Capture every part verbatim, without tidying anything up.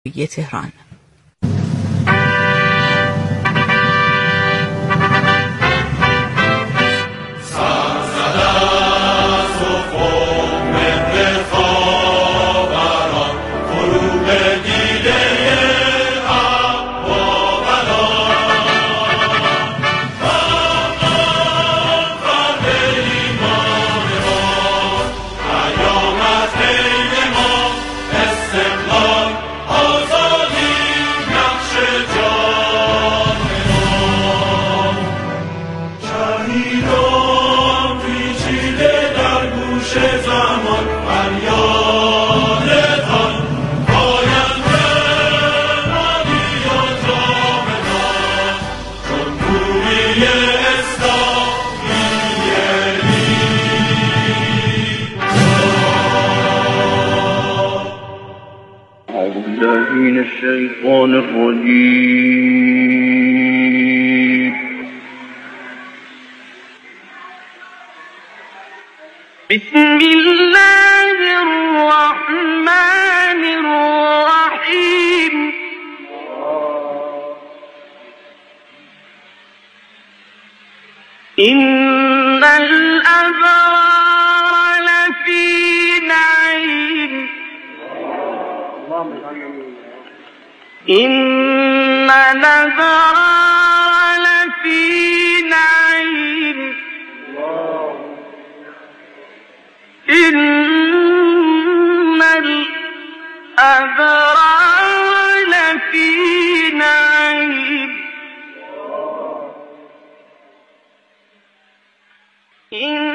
تهران. من الشيطان الرجيم. بسم الله الرحمن الرحيم. إن الأبرار لفي نعيم. إن الأبرار لفي نعيم. إن الأبرار لفي نعيم. إن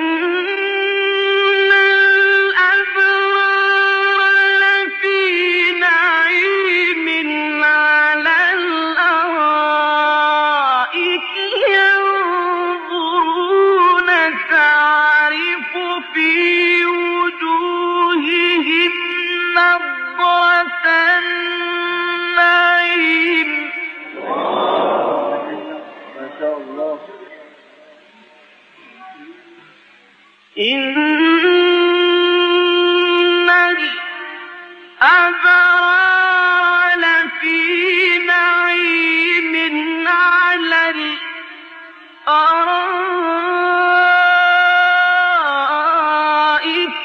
إن الأبرار لفي نعيم على الأرائك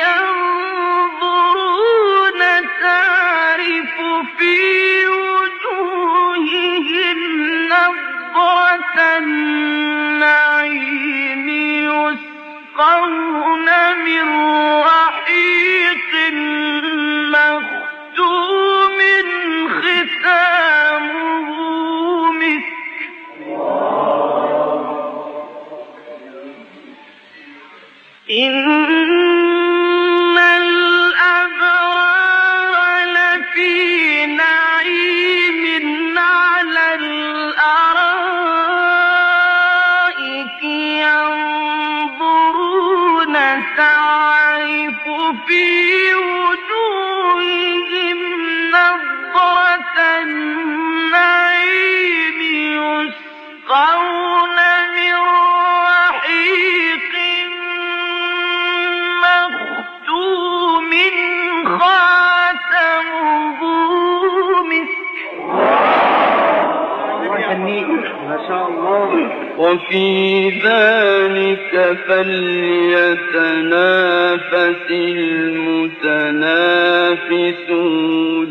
ينظرون تعرف في وجوههم نضرة النعيم. يسقون من رحيق مختوم ختامه مسك. إن الأبرار لفي نعيم على الأرائك ينظرون تعرف في وجوههم نضرة النعيم. يسقون من رحيق مختوم خاتمه مسك. ما شاء الله. وفي ذلك فليتنافس المتنافسون.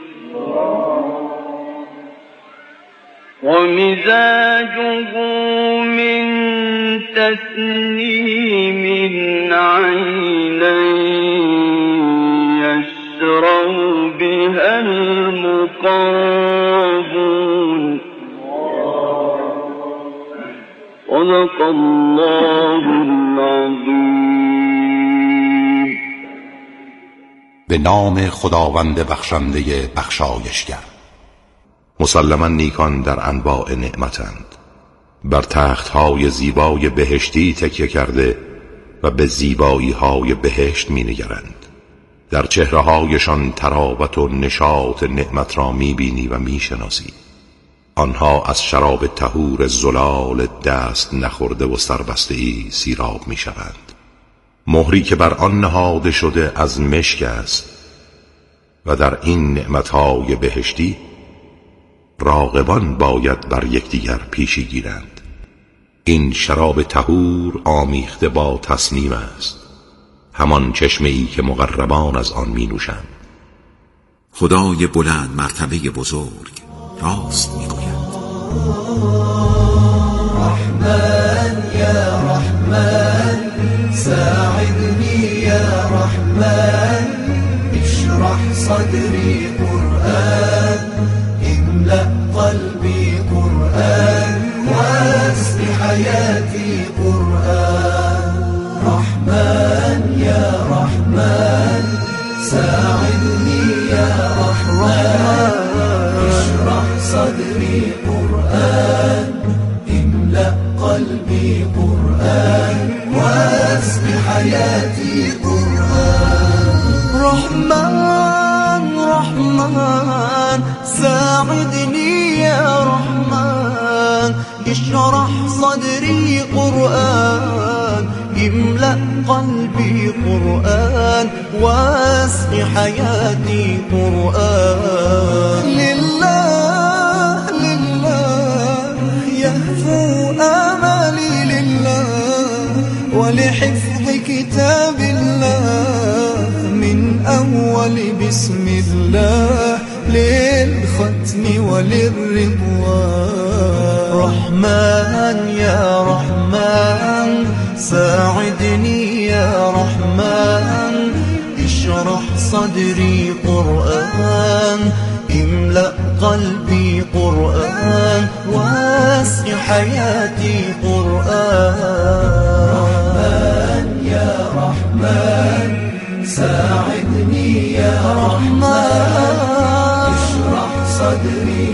ومزاجه من تسنيم عينا يشرب بها المقربون. صدق الله العظیم. به نام خداوند بخشنده بخشایشگر. مسلماً نیکان در انواع نعمتند، بر تختهای زیبای بهشتی تکیه کرده و به زیبایی های بهشت می نگرند. در چهره هایشان تراوت و نشاط نعمت را می بینی و می شناسی. آنها از شراب طهور زلال دست نخورده و سربسته‌ای سیراب می شوند. مهری که بر آن نهاده شده از مشک است و در این نعمتهای بهشتی راغبان باید بر یکدیگر پیشی گیرند. این شراب طهور آمیخته با تسنیم است، همان چشمه ای که مقربان از آن می نوشند. خدای بلند مرتبه بزرگ راست می گوید: رحمن یا رحمن ساعدنی یا رحمن اشرح صدری قرآن املأ قلبی قرآن واسق حیاتی قرآن. رحمن یا رحمن ساعدنی یا رحمن اشرح صدری قرآن املأ قلبي قرآن واسق حياتي قرآن. رحمن رحمن ساعدني يا رحمن اشرح صدري قرآن املأ قلبي قرآن واسق حياتي قرآن. لله لله يهفو آمالي لله ولحفظ كتاب الله من أول بسم الله للختم وللرضوان. رحمن يا رحمن ساعدني يا رحمن اشرح صدري قرآن املأ قلبي قرآن واسق حياتي قرآن. رحمن يا رحمن ساعدني يا رحمن اشرح صدري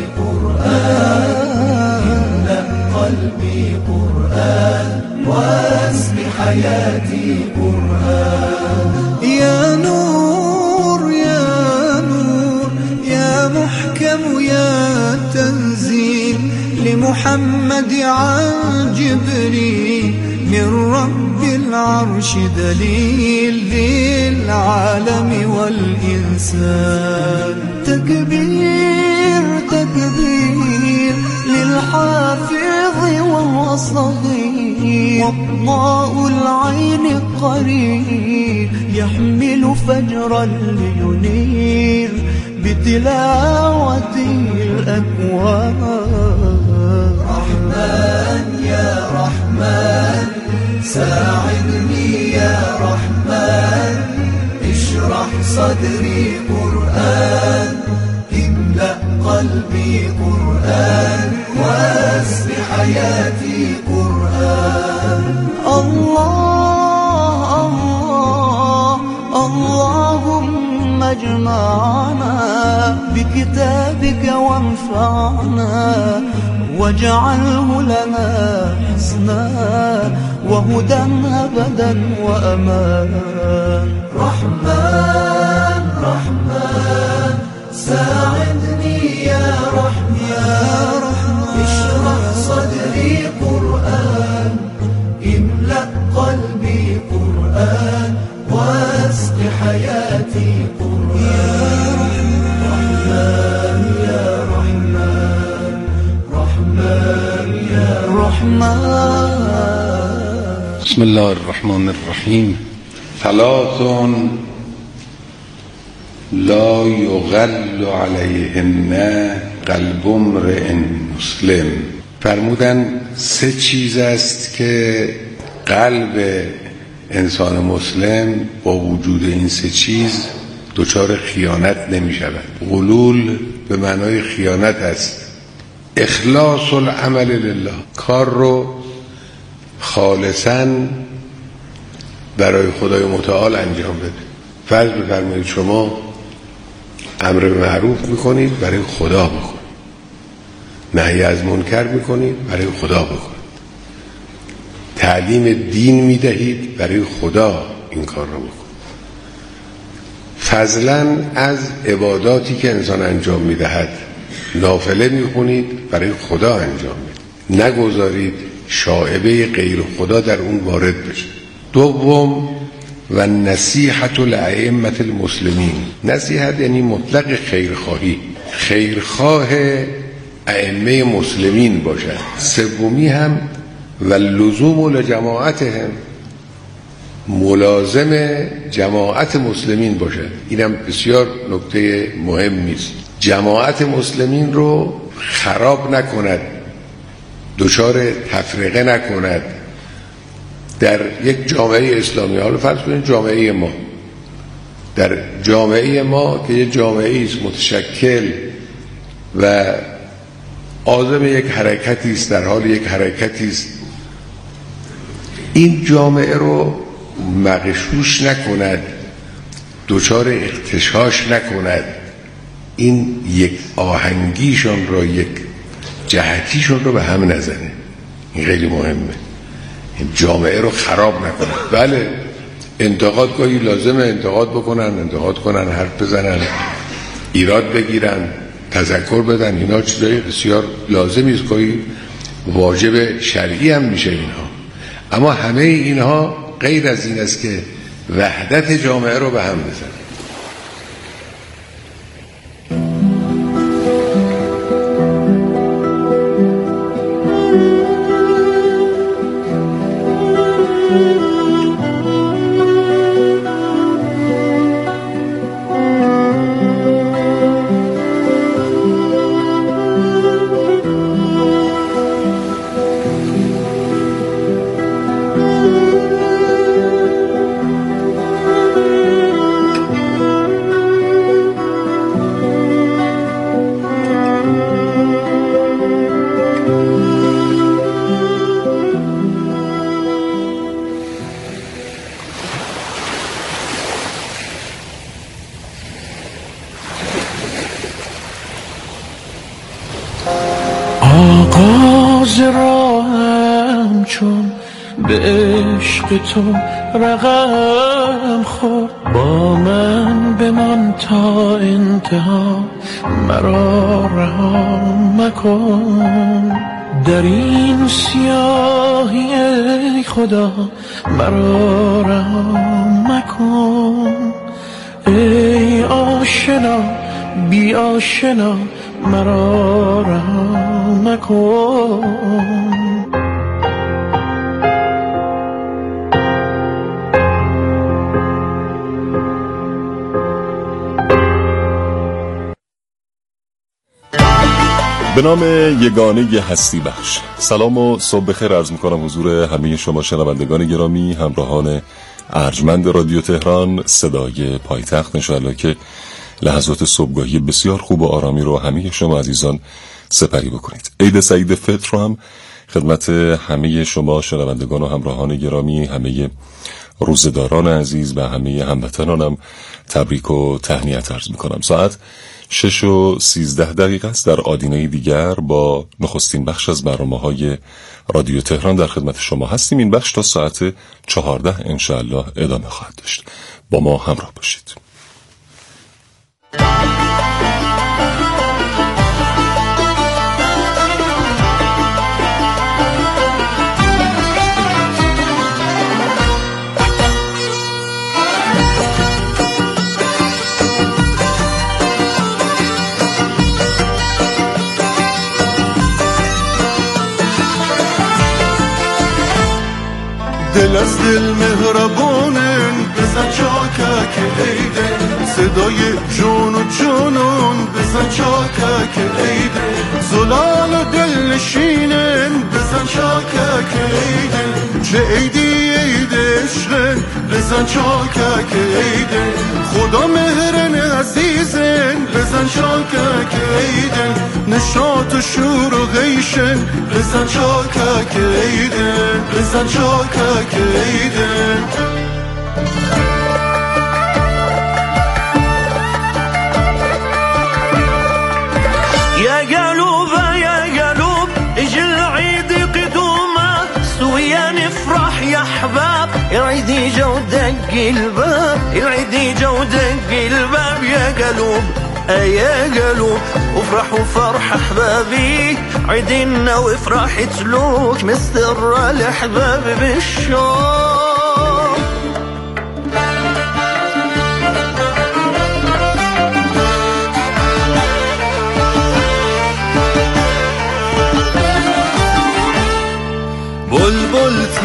قرآن املأ قلبي قرآن واسق حياتي قرآن. يا نور يا نور يا محكم يا تنزيل لمحمد عن جبريل من رب العرش دليل للعالم والإنسان. تكبير تكبير للحافظ وهو صغير وضاء العين قرير يحمل فجرا لينير بتلاوته الأكوان. رحمن يا رحمن ساعدني يا رحمن اشرح صدري قرآن املأ قلبي قرآن واسق حياتي قرآن. الله الله اللهم اجمعنا بكتابك وانفعنا واجعله لنا حسنا وهدى أبدا وأمان. رحمن رحمن ساعدني يا رحمن اشرح صدري قرآن املأ قلبي قرآن واسق حياتي قرآن. رحمن يا رحمن رحمن يا رحمن. بسم الله الرحمن الرحیم. ثلاث لا یغل علیهن قلب امرئ مسلم. فرمودن سه چیز است که قلب انسان مسلم با وجود این سه چیز دچار خیانت نمی شود. غلول به معنای خیانت است. اخلاص العمل لله، کار رو خالصاً برای خدای متعال انجام بده. فرض بفرمایید شما امر به معروف میکنید برای خدا بکنید، نهی از منکر میکنید برای خدا بکنید، تعلیم دین میدهید برای خدا این کار رو بکنید. فضلاً از عباداتی که انسان انجام میدهد نافله میخونید برای خدا انجام میدهید، نگذارید شائبه غیر خدا در اون وارد بشه. دوم و نصیحت لائمة المسلمین. نصیحت یعنی مطلق خیرخواهی، خیرخواه ائمه مسلمین باشد. سومی هم و لزوم لجماعتهم، ملازم جماعت مسلمین باشد. اینم بسیار نکته مهمی است. جماعت مسلمین رو خراب نکند، دچار تفرقه نکند. در یک جامعه اسلامی، حالا فرض کنید جامعه ما، در جامعه ما که یک جامعه است متشکل و عازم یک حرکتی است، در حال یک حرکتی است، این جامعه رو مغشوش نکند، دچار اغتشاش نکند، این یک آهنگیشون رو، یک جهتیشون رو به هم نزنه. این خیلی مهمه، این جامعه رو خراب نکنه. بله انتقاد گاهی لازمه، انتقاد بکنن، انتقاد کنن، حرف بزنن، ایراد بگیرن، تذکر بدن، اینا چیزای بسیار لازمی است، گاهی واجب شرعی هم میشه اینها. اما همه اینها غیر از این است که وحدت جامعه رو به هم بزنه. آغاز راهم چون به عشق تو رقم خورد، با من بمان تا انتها، مرا رها مکن. در این سیاهی ای خدا مرا رها مکن. ای آشنا بی آشنا مرا رها مکن. به نام یگانه هستی بخش، سلام و صبح بخیر عرض میکنم حضور همه شما شنوندگان گرامی، همراهان ارجمند رادیو تهران، صدای پایتخت. انشاءالله که لحظات صبحگاهی بسیار خوب و آرامی رو همه شما عزیزان سپری بکنید. عید سعید فطر رو هم خدمت همه شما شنوندگان و همراهان گرامی، همه روزداران عزیز و همه هموطنانم تبریک و تهنیت عرض میکنم. ساعت شش و سیزده دقیقه است. در آدینه دیگر با نخستین بخش از برنامه‌های رادیو تهران در خدمت شما هستیم. این بخش تا ساعت چهارده انشاءالله ادامه خواهد داشت. با ما همراه باشید. دل از دل مهربانن بزن چاکک عیده، صدای جون و جونون بزن چاکک عیده، زلال و دل نشینن بزن چاکک عیده، چه عیدی عید عشقن بزن چاکک عیده، خدا مهرن عزیزن بزن چاکک عیده، نشاط و شور و غیشن بزن چاکک عیده، بزن چاکک عیده. يا قلوب يا قلوب اجي العيد قدومه سويا نفرح يا احباب، العيد يجا ودق الباب، العيد يجا ودق الباب، يا قلوب يا قلوب وافرحوا فرح احبابي، عيدنا وافرح تلوك مستر الاحباب بالشوق.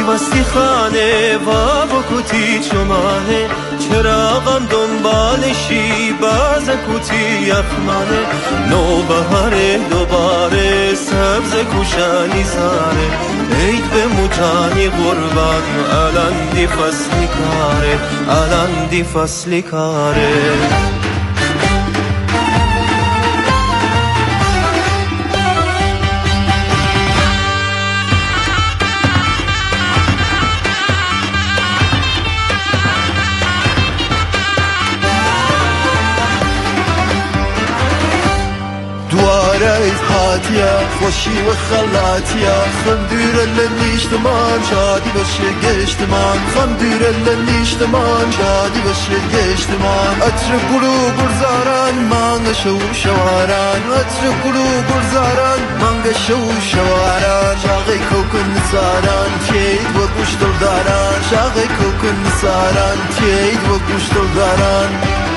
واستی خانه و بکوتی چمانه چراغم دنبالشی باز کوتی یخمانه نو بهاره دوباره سبز کوشانی ساره عید به موتانی قربان الان دی فصلی کاره الان دی فصلی کاره دواريت هاتيا خوشي وخلاتيا خمدير اللي نشتمان شادي بشي قشتمان خمدير اللي نشتمان شادي بشي قشتمان اترك قلوب برزاران مانغ شو شواران اترك قلوب برزاران مانغ شو شواران شاغي كوكن نساران تيد وقشتل داران شاغي كوكن نساران تيد وقشتل داران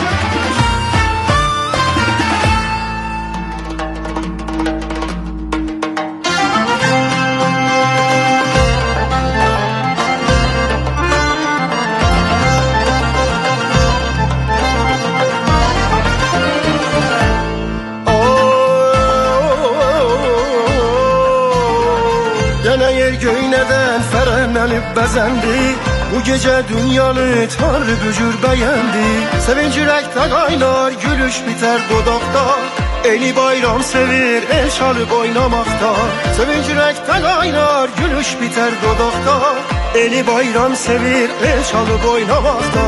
Göyneden frenlenip bezendi Bu gece dünyanı Tanrı bücür beğendi Sevinç yürekte kaynar gülüş biter dudakta Eli bayram sevir el çalıp oynamakta Sevinç yürekte kaynar gülüş biter dudakta Eli bayram sevir el çalıp oynamakta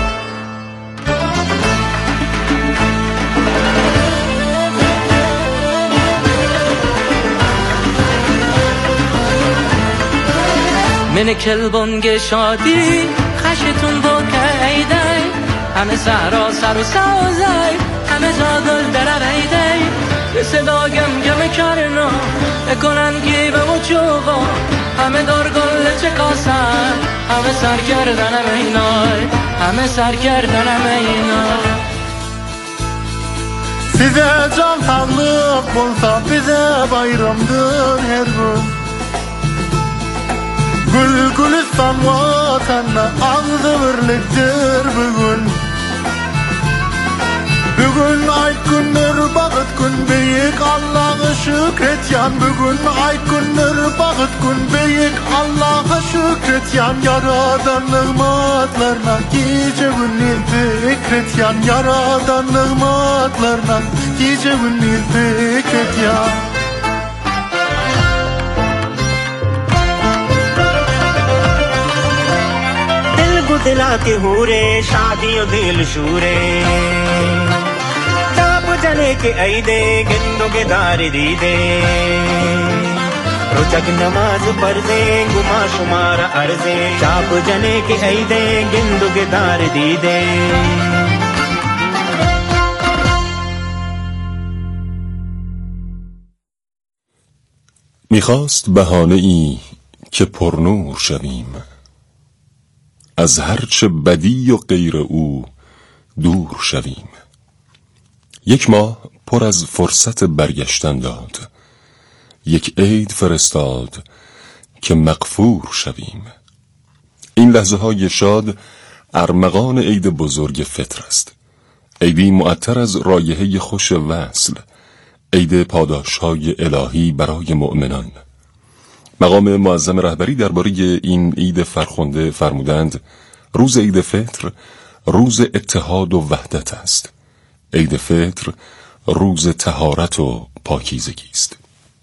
من کلبانگ شادی خشتون با کهیده همه سهرا سر و سازای همه جادل درمیده به صدا گم گم کرنا اکنن گیبه و چوغا همه دار گل چکاسن همه سر کردن اینای همه سر کردن اینای Size can sağlık olsa bize bayramdır her gün Gül gülistan vatanına ağzı birliktir bugün Bugün ay gündür bakıt gün büyük Allah'a şükret yan Bugün ay gündür bakıt gün büyük Allah'a şükret yan Yaradan nığmatlarına gece gündür fikret yan Yaradan nığmatlarına gece gündür fikret yan दिलाते हुरे शादियों दिल शूरे ताप जने के ऐदे गिंदो के दारे दी दे रोचक नमाज पढ़ दे गुमा शुमार अर्जे ताप जने के ऐदे गिंदो के दारे दी दे میخواست بهانه ای که پرنور شویم از هرچه بدی و غیر او دور شویم یک ماه پر از فرصت برگشتن داد یک عید فرستاد که مغفور شویم این لحظه های شاد ارمغان عید بزرگ فطر است عیدی معطر از رایحه خوش وصل عید پاداش های الهی برای مؤمنان مقام معظم رهبری درباره این عید فرخنده فرمودند روز عید فطر روز اتحاد و وحدت است عید فطر روز طهارت و پاکیزگی است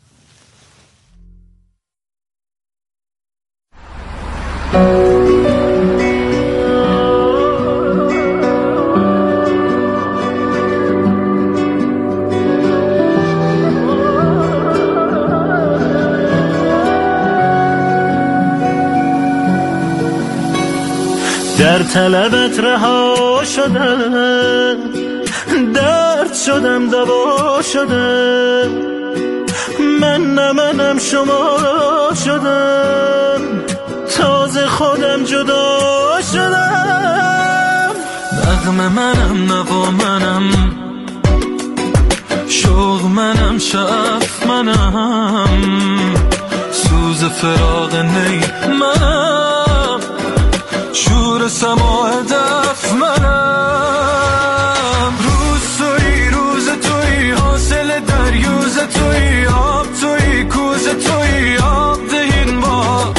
در طلبت رها شدم درد شدم دوا شدم من نه منم شما شدم تازه خودم جدا شدم نغمه منم نوا منم شوق منم شعف منم سوز فراق نی منم زور سماع دف منم. روز توی روز توی حاصل دریوز توی آب توی کوز توی آب دهین با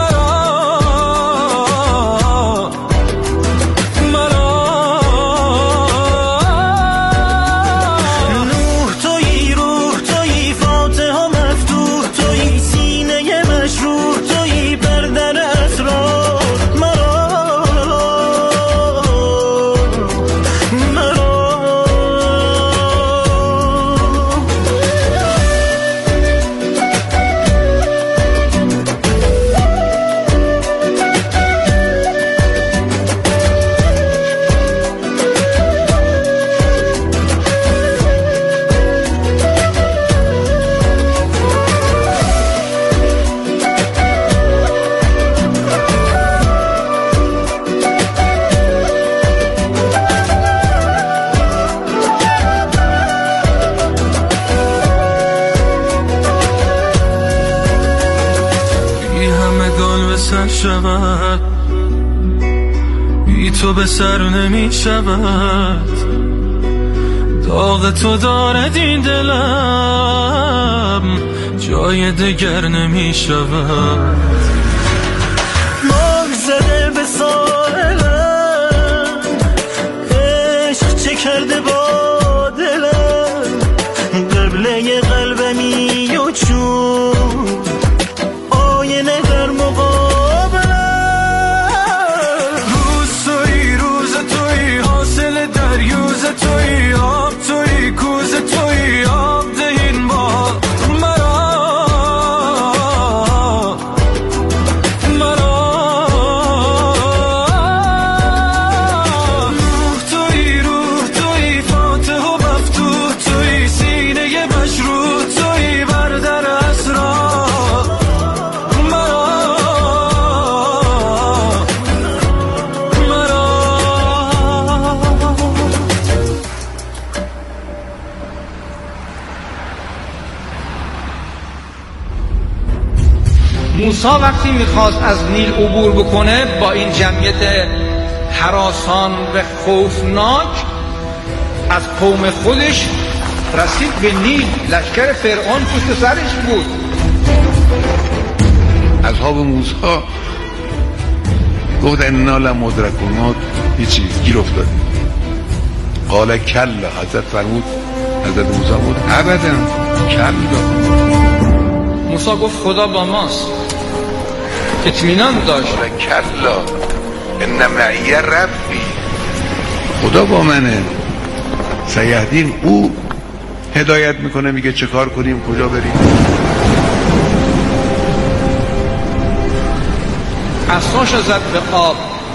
شود بی تو به سر نمی شود. داغ تو دارد این دلم جای دگر نمی شود. مار زده به ساحلم عشق چه کرده با دلم. قبله قلبمی و چون آینه در مقابل دریوز توی آب توی کوز توی آب دهین با مرا مرا. روح توی روح توی فاتح و مفتوح توی سینه مشروع توی بردر اسرار مرا موسی وقتی میخواست از نیل عبور بکنه با این جمعیت هراسان و خوفناک از قوم خودش رسید به نیل. لشکر فرعون پشت سرش بود. اصحاب موسی گفت انا لمدرکون، هیچی گیر افتادیم. قال کلا، حضرت فرمود حضرت موسی بود ابدا کلا. موسی گفت خدا با ماست، اطمینان داشت. کلا ان معی ربی، خدا با منه. سیهدین، او هدایت میکنه، میگه چه کار کنیم کجا بریم. عصاش زد به آب.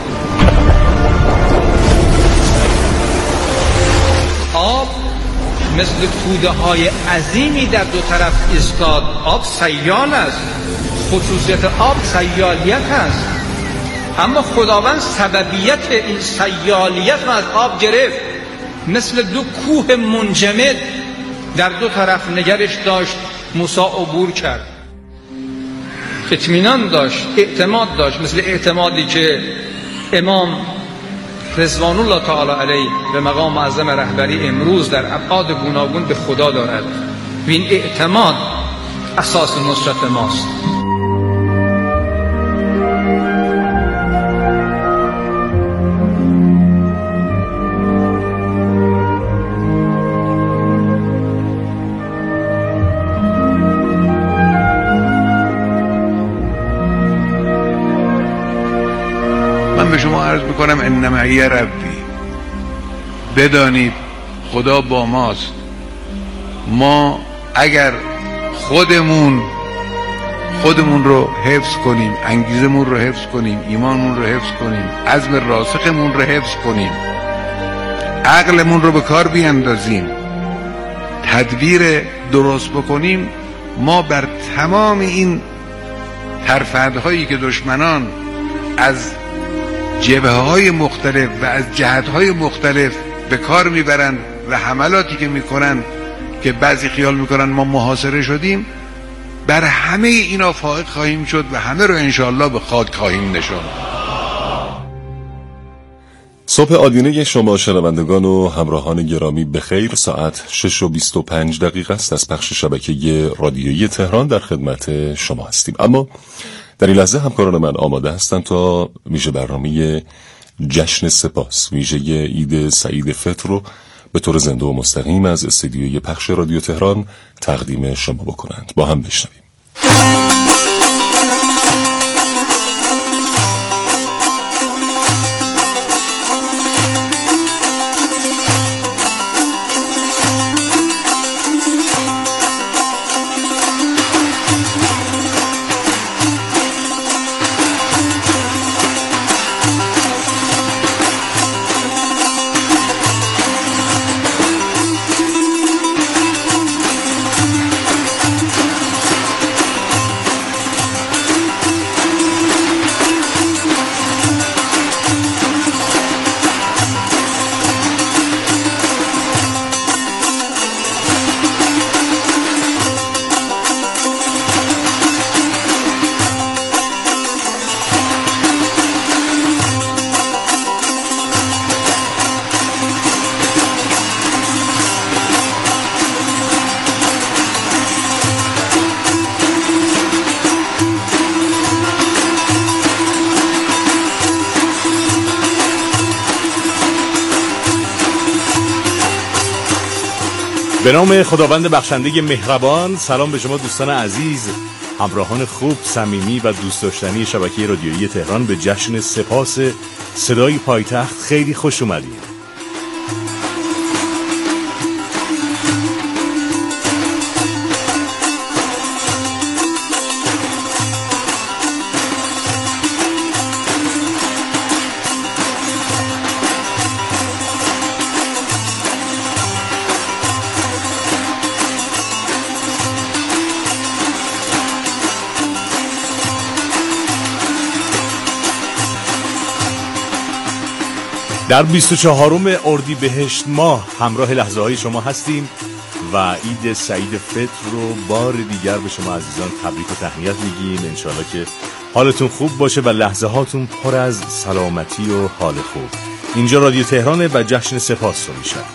آب مثل توده های عظیمی در دو طرف ایستاد. آب سیال است، خصوصیت آب سیالیت است، اما خداوند سببیت این سیالیت را از آب گرفت. مثل دو کوه منجمد در دو طرف نگرش داشت. موسی عبور کرد، اطمینان داشت، اعتماد داشت، مثل اعتمادی که امام رضوان الله تعالی علیه به مقام معظم رهبری امروز در ابعاد گوناگون به خدا دارد. و این اعتماد اساس نصرت ماست. من به شما عرض میکنم ان معی ربی، بدانید خدا با ماست. ما اگر خودمون خودمون رو حفظ کنیم، انگیزمون رو حفظ کنیم، ایمانمون رو حفظ کنیم، عزم راسخمون رو حفظ کنیم، عقلمون رو به کار بیاندازیم، تدبیر درست بکنیم، ما بر تمام این ترفندهایی که دشمنان از جبهه‌های مختلف و از جهت‌های مختلف به کار میبرند و حملاتی که میکنن که بعضی خیال میکنن ما محاصره شدیم، بر همه اینا فائق خواهیم شد و همه رو انشاءالله به خاک خواهیم نشاند. صبح آدینه شما شنوندگان و همراهان گرامی بخیر. ساعت شش و بیست و پنج دقیقه است از پخش شبکه رادیویی تهران در خدمت شما هستیم. اما در این لحظه همکاران من آماده هستند تا میشه برنامه جشن سپاس ویژه عید سعید فطر رو به طور زنده و مستقیم از استدیوی پخش رادیو تهران تقدیم شما بکنند. با هم بشنویم. به نام خداوند بخشنده مهربان، سلام به شما دوستان عزیز، همراهان خوب، صمیمی و دوست داشتنی شبکه رادیویی تهران. به جشن سپاس صدای پایتخت خیلی خوش اومدید. در بیست و چهارم اردیبهشت ماه همراه لحظه های شما هستیم و عید سعید فطر رو بار دیگر به شما عزیزان تبریک و تهنیت میگیم. انشاءالله که حالتون خوب باشه و لحظه هاتون پر از سلامتی و حال خوب. اینجا رادیو تهرانه و جشن سپاس رو میشه.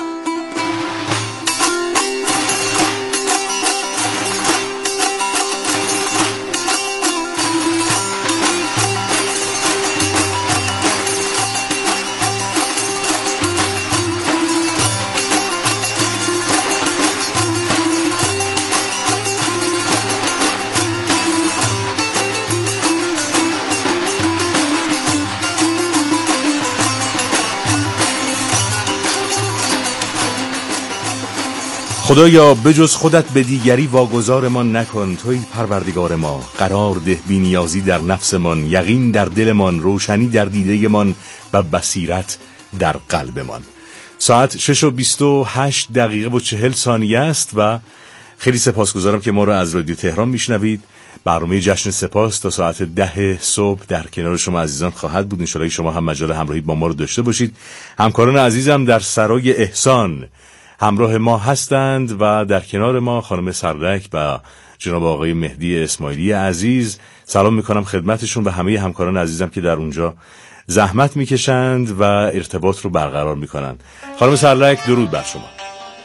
خدایا بجز خودت به دیگری واگذارمان نکن، توی پروردگار ما. قرار ده بی نیازی در نفسمان، یقین در دلمان، روشنی در دیدهمان و بصیرت در قلبمان. ساعت شش و بیست و هشت دقیقه و چهل ثانیه است و خیلی سپاسگزارم که ما رو از رادیو تهران میشنوید. برنامه جشن سپاس تا ساعت ده صبح در کنار شما عزیزان خواهد بود. انشالله شما هم مجال همراهی با ما رو داشته باشید. همکاران عزیزم در سرای احسان همراه ما هستند و در کنار ما خانم سردک و جناب آقای مهدی اسماعیلی عزیز. سلام میکنم خدمتشون و همه همکاران عزیزم که در اونجا زحمت میکشند و ارتباط رو برقرار میکنند. خانم سردک درود بر شما.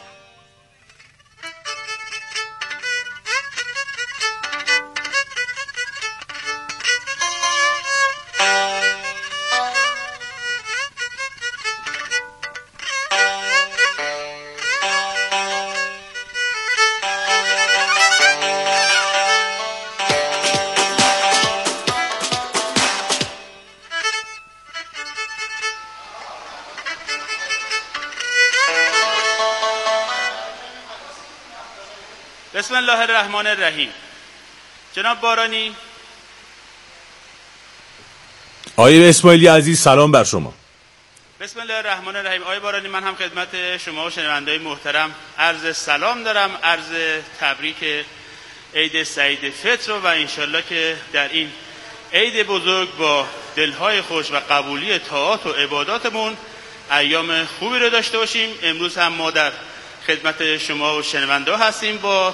بسم الله الرحمن الرحیم. جناب بارانی. آقای اسماعیلی عزیز سلام بر شما. بسم الله الرحمن الرحیم. آقای بارانی، من هم خدمت شما و شنونده‌های محترم عرض سلام دارم، عرض تبریک عید سعید فطر و انشالله که در این عید بزرگ با دلهای خوش و قبولی طاعات و عباداتمون ایام خوبی رو داشته باشیم. امروز هم ما در خدمت شما و شنونده هستیم با